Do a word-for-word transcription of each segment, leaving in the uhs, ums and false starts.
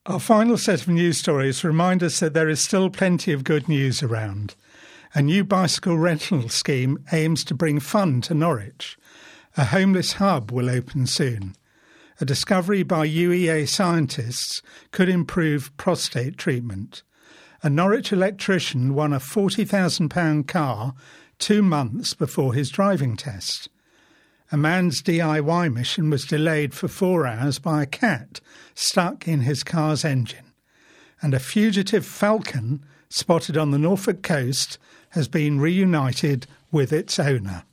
Our final set of news stories remind us that there is still plenty of good news around. A new bicycle rental scheme aims to bring fun to Norwich. A homeless hub will open soon. A discovery by U E A scientists could improve prostate treatment. A Norwich electrician won a forty thousand pounds car two months before his driving test. A man's D I Y mission was delayed for four hours by a cat stuck in his car's engine. And a fugitive falcon spotted on the Norfolk coast has been reunited with its owner.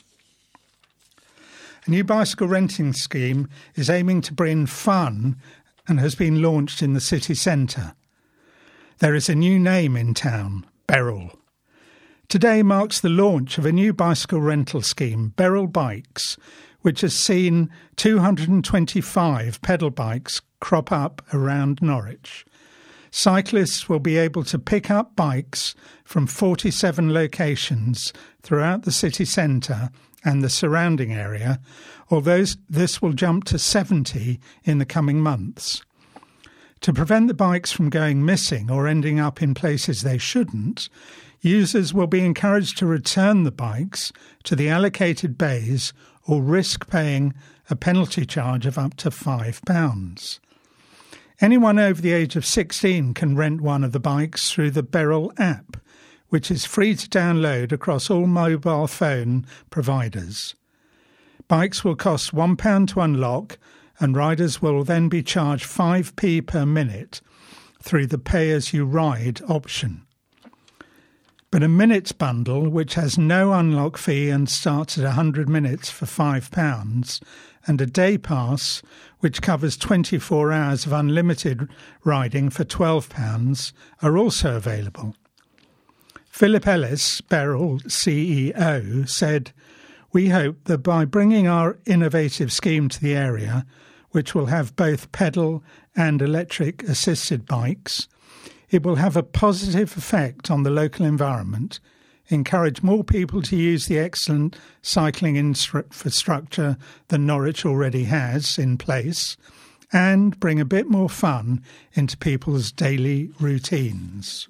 A new bicycle renting scheme is aiming to bring fun and has been launched in the city centre. There is a new name in town, Beryl. Today marks the launch of a new bicycle rental scheme, Beryl Bikes, which has seen two hundred twenty-five pedal bikes crop up around Norwich. Cyclists will be able to pick up bikes from forty-seven locations throughout the city centre and the surrounding area, although this will jump to seventy in the coming months. To prevent the bikes from going missing or ending up in places they shouldn't, users will be encouraged to return the bikes to the allocated bays or risk paying a penalty charge of up to five pounds. Anyone over the age of sixteen can rent one of the bikes through the Beryl app, which is free to download across all mobile phone providers. Bikes will cost one pound to unlock, and riders will then be charged five p per minute through the pay-as-you-ride option. But a minutes bundle, which has no unlock fee and starts at one hundred minutes for five pounds, and a day pass, which covers twenty-four hours of unlimited riding for twelve pounds, are also available. Philip Ellis, Beryl C E O, said, "We hope that by bringing our innovative scheme to the area, which will have both pedal and electric assisted bikes, it will have a positive effect on the local environment, encourage more people to use the excellent cycling infrastructure that Norwich already has in place, and bring a bit more fun into people's daily routines."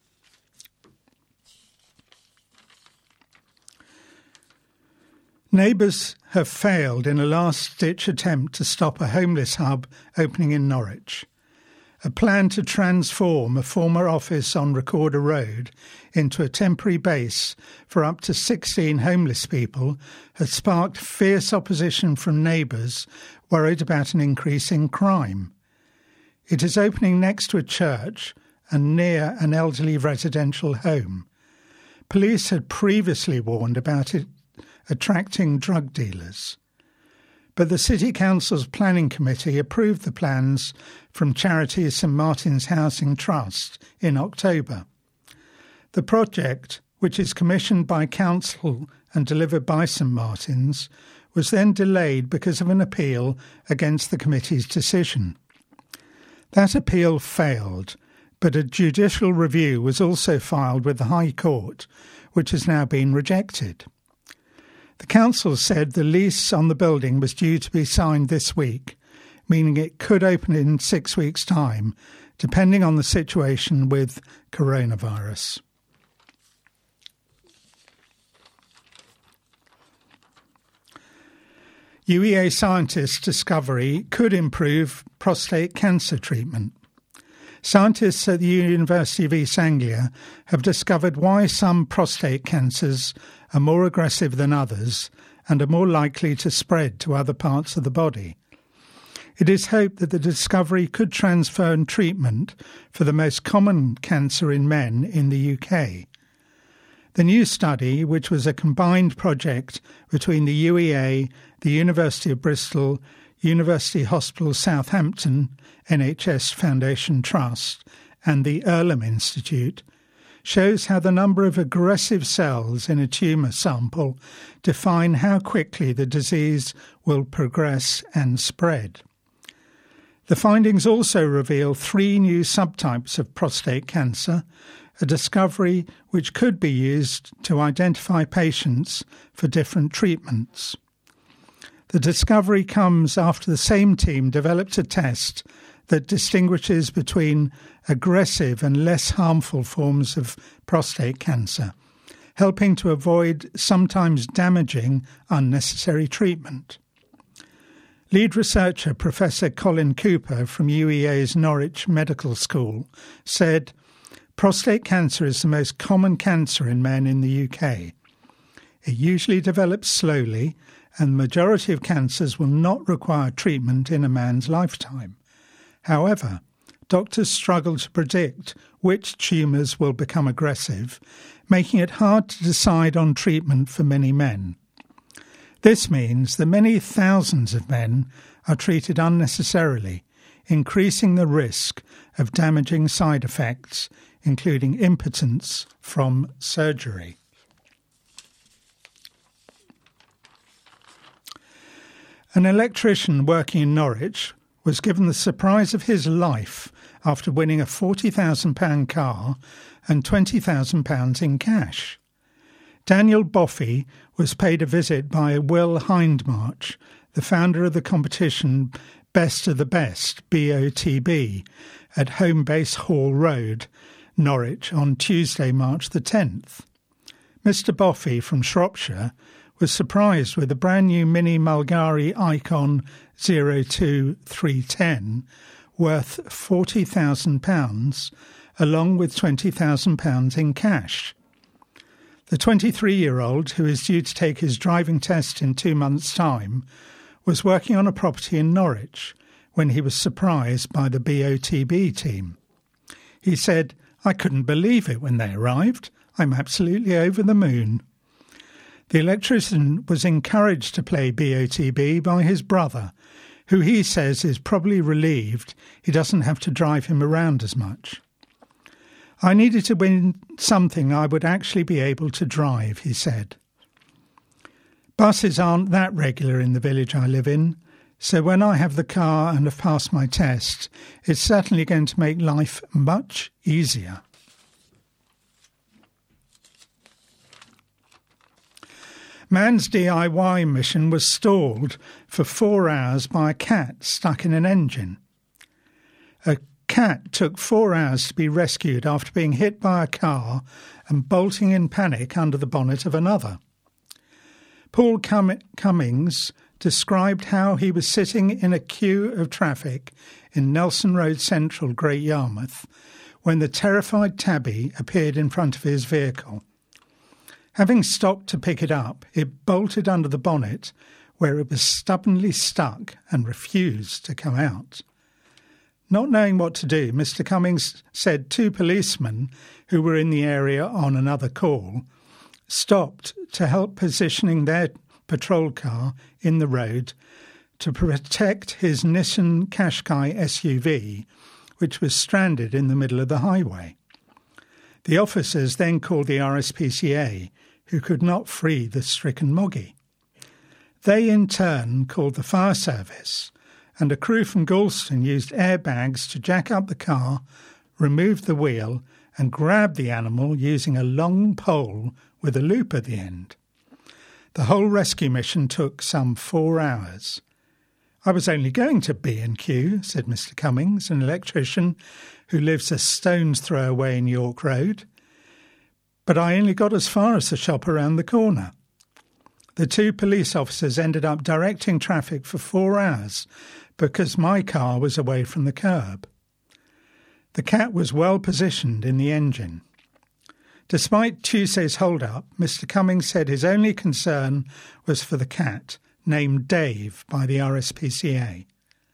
Neighbours have failed in a last-ditch attempt to stop a homeless hub opening in Norwich. A plan to transform a former office on Recorder Road into a temporary base for up to sixteen homeless people has sparked fierce opposition from neighbours worried about an increase in crime. It is opening next to a church and near an elderly residential home. Police had previously warned about it attracting drug dealers. But the City Council's Planning Committee approved the plans from charity St Martin's Housing Trust in October. The project, which is commissioned by Council and delivered by St Martin's, was then delayed because of an appeal against the committee's decision. That appeal failed, but a judicial review was also filed with the High Court, which has now been rejected. The council said the lease on the building was due to be signed this week, meaning it could open in six weeks' time, depending on the situation with coronavirus. U E A scientists' discovery could improve prostate cancer treatment. Scientists at the University of East Anglia have discovered why some prostate cancers are more aggressive than others and are more likely to spread to other parts of the body. It is hoped that the discovery could transform treatment for the most common cancer in men in the U K. The new study, which was a combined project between the U E A, the University of Bristol, University Hospital Southampton, N H S Foundation Trust, and the Earlham Institute, shows how the number of aggressive cells in a tumour sample define how quickly the disease will progress and spread. The findings also reveal three new subtypes of prostate cancer, a discovery which could be used to identify patients for different treatments. The discovery comes after the same team developed a test that distinguishes between aggressive and less harmful forms of prostate cancer, helping to avoid sometimes damaging unnecessary treatment. Lead researcher Professor Colin Cooper from U E A's Norwich Medical School said, "Prostate cancer is the most common cancer in men in the U K. It usually develops slowly, and the majority of cancers will not require treatment in a man's lifetime. However, doctors struggle to predict which tumours will become aggressive, making it hard to decide on treatment for many men. This means that many thousands of men are treated unnecessarily, increasing the risk of damaging side effects, including impotence from surgery." An electrician working in Norwich was given the surprise of his life after winning a forty thousand pounds car and twenty thousand pounds in cash. Daniel Boffey was paid a visit by Will Hindmarch, the founder of the competition Best of the Best, B O T B, at Homebase Hall Road, Norwich, on Tuesday, March the tenth. Mister Boffey from Shropshire was surprised with a brand new Mini Mulgari Icon zero two three ten worth forty thousand pounds, along with twenty thousand pounds in cash. The twenty-three-year-old, who is due to take his driving test in two months' time, was working on a property in Norwich when he was surprised by the B O T B team. He said, "I couldn't believe it when they arrived. I'm absolutely over the moon." The electrician was encouraged to play B O T B by his brother, who he says is probably relieved he doesn't have to drive him around as much. "I needed to win something I would actually be able to drive," he said. "Buses aren't that regular in the village I live in, so when I have the car and have passed my test, it's certainly going to make life much easier." Man's D I Y mission was stalled for four hours by a cat stuck in an engine. A cat took four hours to be rescued after being hit by a car and bolting in panic under the bonnet of another. Paul Cum- Cummings described how he was sitting in a queue of traffic in Nelson Road Central, Great Yarmouth, when the terrified tabby appeared in front of his vehicle. Having stopped to pick it up, it bolted under the bonnet, where it was stubbornly stuck and refused to come out. Not knowing what to do, Mister Cummings said two policemen, who were in the area on another call, stopped to help positioning their patrol car in the road to protect his Nissan Qashqai S U V, which was stranded in the middle of the highway. The officers then called the R S P C A, who could not free the stricken moggy. They in turn called the fire service, and a crew from Galston used airbags to jack up the car, remove the wheel, and grab the animal using a long pole with a loop at the end. The whole rescue mission took some four hours. "I was only going to B and Q, said Mister Cummings, an electrician who lives a stone's throw away in York Road. "But I only got as far as the shop around the corner." The two police officers ended up directing traffic for four hours because my car was away from the curb. The cat was well positioned in the engine. Despite Tuesday's hold-up, Mister Cummings said his only concern was for the cat, named Dave by the R S P C A.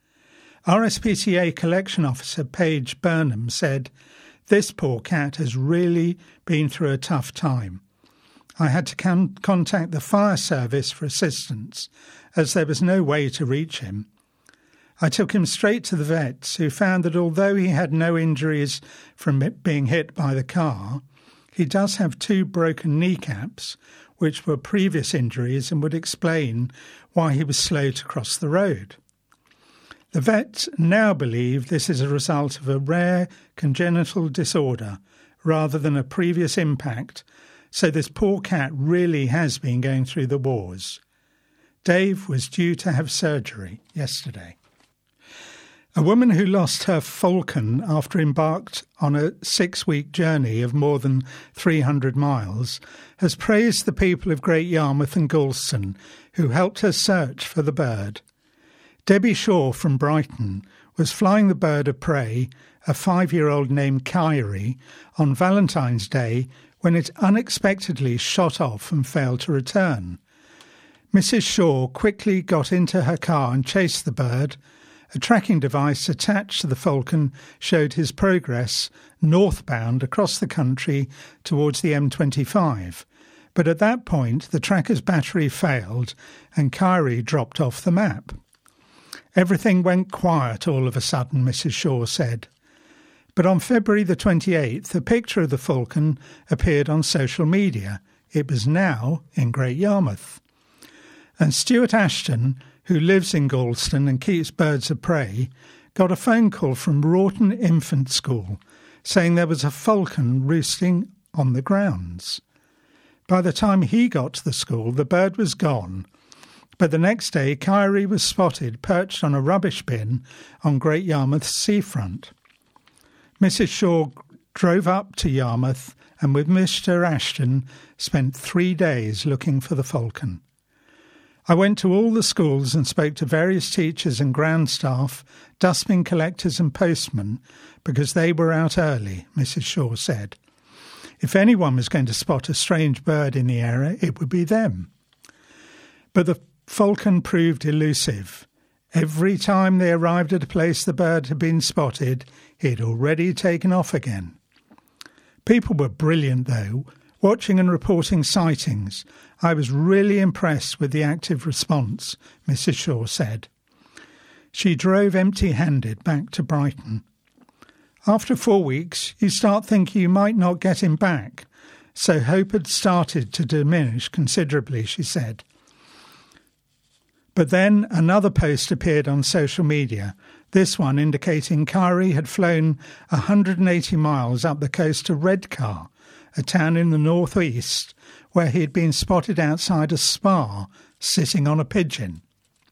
R S P C A Collection Officer Paige Burnham said, "This poor cat has really been through a tough time. I had to con- contact the fire service for assistance, as there was no way to reach him. I took him straight to the vets, who found that although he had no injuries from being hit by the car, he does have two broken kneecaps, which were previous injuries and would explain why he was slow to cross the road. The vets now believe this is a result of a rare congenital disorder rather than a previous impact, so this poor cat really has been going through the wars." Dave was due to have surgery yesterday. A woman who lost her falcon after embarked on a six-week journey of more than three hundred miles has praised the people of Great Yarmouth and Gorleston who helped her search for the bird. Debbie Shaw from Brighton was flying the bird of prey, a five-year-old named Kyrie, on Valentine's Day when it unexpectedly shot off and failed to return. Missus Shaw quickly got into her car and chased the bird. A tracking device attached to the falcon showed his progress northbound across the country towards the M twenty-five. But at that point, the tracker's battery failed and Kyrie dropped off the map. Everything went quiet all of a sudden, Missus Shaw said. But on February the twenty-eighth, a picture of the falcon appeared on social media. It was now in Great Yarmouth. And Stuart Ashton, who lives in Gorleston and keeps birds of prey, got a phone call from Rawton Infant School saying there was a falcon roosting on the grounds. By the time he got to the school, the bird was gone, but the next day Kyrie was spotted perched on a rubbish bin on Great Yarmouth's seafront. Missus Shaw drove up to Yarmouth and with Mister Ashton spent three days looking for the falcon. I went to all the schools and spoke to various teachers and ground staff, dustbin collectors and postmen, because they were out early, Missus Shaw said. If anyone was going to spot a strange bird in the area, it would be them. But the falcon proved elusive. Every time they arrived at a place the bird had been spotted, it had already taken off again. People were brilliant, though. Watching and reporting sightings, I was really impressed with the active response, Missus Shaw said. She drove empty-handed back to Brighton. After four weeks, you start thinking you might not get him back, so hope had started to diminish considerably, she said. But then another post appeared on social media, this one indicating Kyrie had flown one hundred eighty miles up the coast to Redcar, a town in the northeast, where he had been spotted outside a spa, sitting on a pigeon.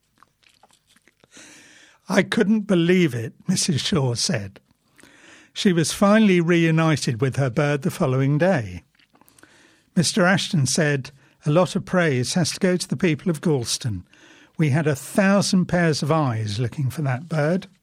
I couldn't believe it, Missus Shaw said. She was finally reunited with her bird the following day. Mister Ashton said, a lot of praise has to go to the people of Gorleston. We had a thousand pairs of eyes looking for that bird.